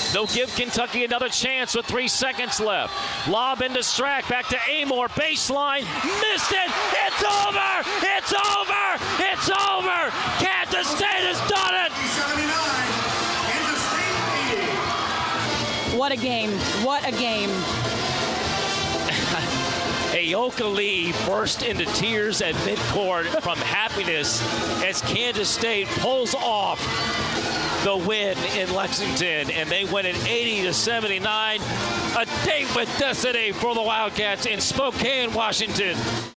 They'll give Kentucky another chance with 3 seconds left. Lob into Strack, back to Amor, baseline, missed it. It's over. It's over. It's over. Kansas State has done it. What a game. What a game. Ayoka Lee burst into tears at midcourt from happiness as Kansas State pulls off the win in Lexington, and they win it 80-79. A date with destiny for the Wildcats in Spokane, Washington.